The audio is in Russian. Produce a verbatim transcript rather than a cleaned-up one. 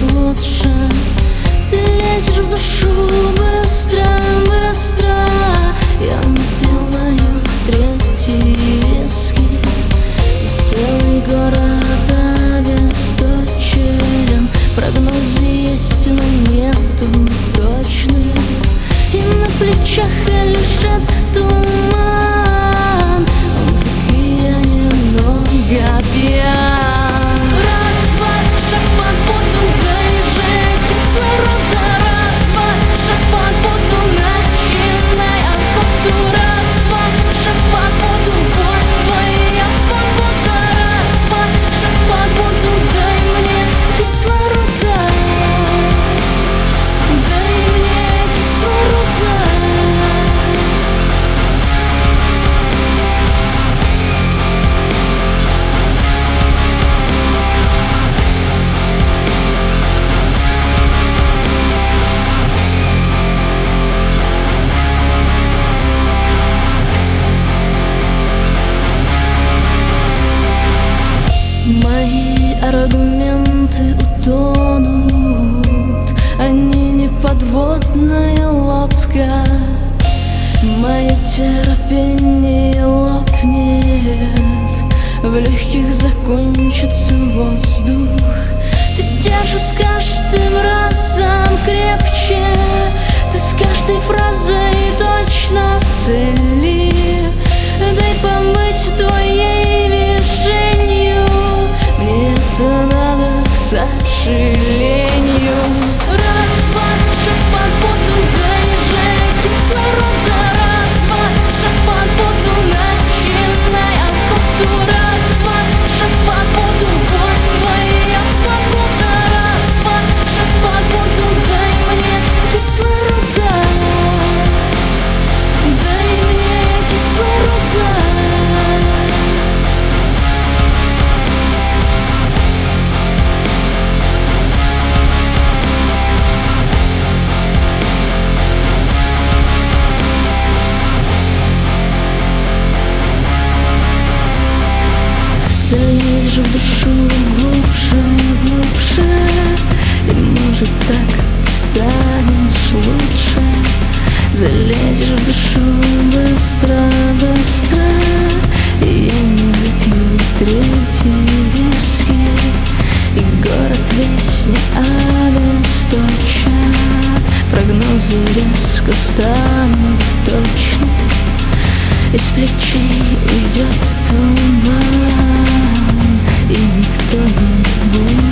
лучше. Ты лезешь в душу быстро, быстро. Я напиваю третий виски. И целый город обесточен. Прогнозы есть, но нету точных. И на плечах лежит туман. Он, как и я, немного пьян. Раз, два, шаг под воду, дай же кислорода. Раз, два, шаг под воду, начинай охоту. Раз, два, шаг под воду, вот твоя свобода. Раз, два, шаг под воду, дай мне кислорода. Дай мне кислорода. Мои аргументы утонут, они не подводная лодка. Мое терпение лопнет, в легких закончится воздух. Ты держишь с каждым разом крепче, ты с каждой фразой точно в цели. Дай побыть твоей мишенью, мне это надо, к сожалению. Раз, два, шаг под воду, дай же кислорода. Раз, два, шаг под воду, начинай охоту. Раз, два, шаг под воду, вот твоя свобода. Раз, два, шаг под воду, дай мне кислорода. Дай мне кислорода. Залезешь в душу глубже, глубже, и может так станешь лучше. Залезешь в душу быстро, быстро, и я не выпью третий виски. И город весь не обесточат, прогнозы резко станут точны. Из плечей уйдет туман, и никто не будет